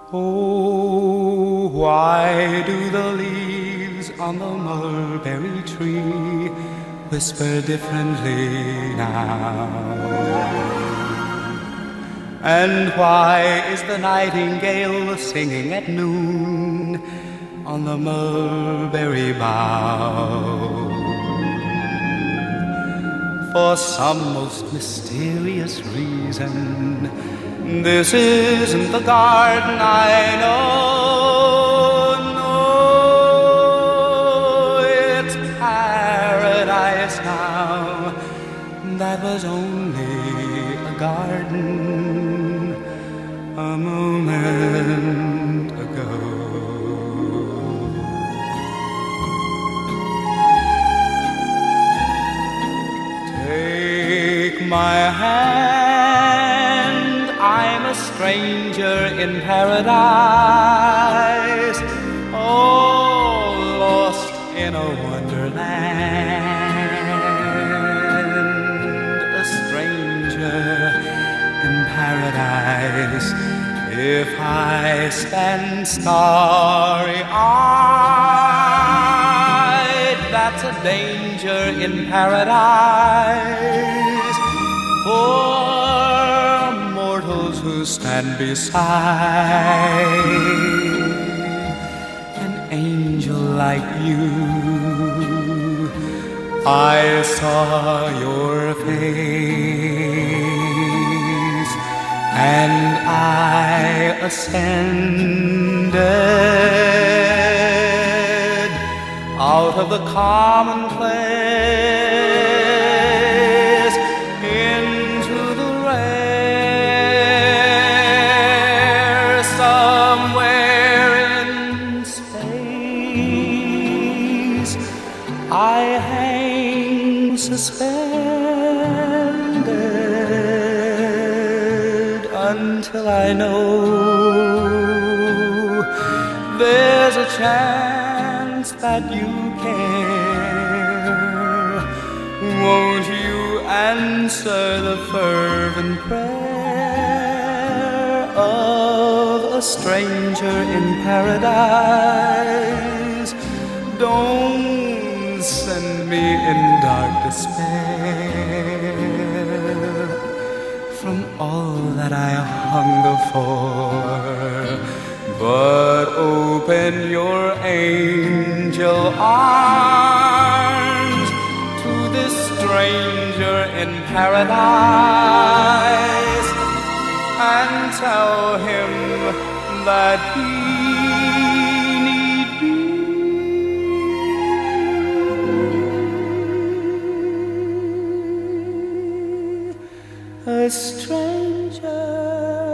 Oh, why do the leaves on the mulberry tree whisper differently now? And why is the nightingale singing at noon on the mulberry bough? For some most mysterious reason, this isn't the garden I know. No, it's paradise now. That was only a garden a moment ago. Take my hand, I'm a stranger in paradise, oh, lost in a wonderland, a stranger in paradise. If I stand starry-eyed, that's a danger in paradise for mortals who stand beside an angel like you. I saw your face and I ascended out of the commonplace into the rare. Somewhere in space I hang suspended until I know there's a chance that you care. Won't you answer the fervent prayer of a stranger in paradise? Don't send me in dark despair from all that I hunger for, but open your angel arms to this stranger in paradise and tell him that he need me, a stranger